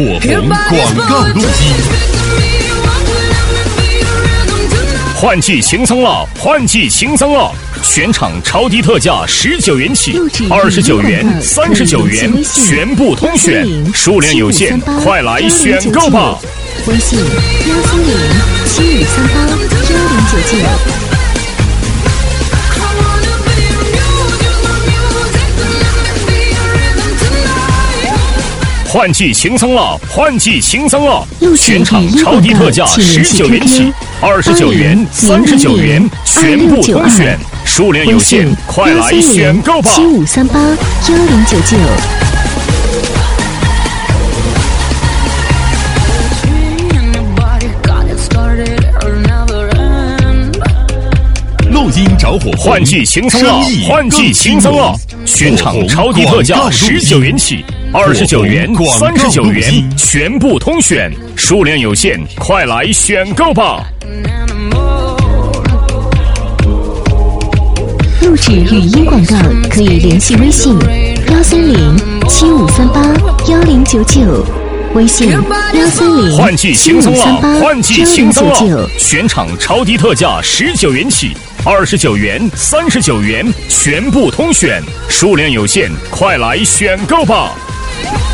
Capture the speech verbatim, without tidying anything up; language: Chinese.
火红广告录机。换季轻松了，换季轻松了！全场超低特价，十九元起，二十九元、三十九元，全部通选，数量有限，快来选购吧！ 微信幺三零七五三八幺零九九。 换季轻松了，换季轻松了！全场超低特价，十九元起，二十九元、三十九元，全部通选，数量有限，快来选购吧！ 七五三八幺零九九。 录音着火，换季轻松了，换季轻松了！全场超低特价，十九元起。二十九元、三十九元，全部通选，数量有限，快来选购吧！ 录制语音广告可以联系微信幺三零七五三八幺零九九，微信幺三零换季轻松了，换季轻松了！全场超低特价，十九元起，二十九元、三十九元，全部通选，数量有限，快来选购吧！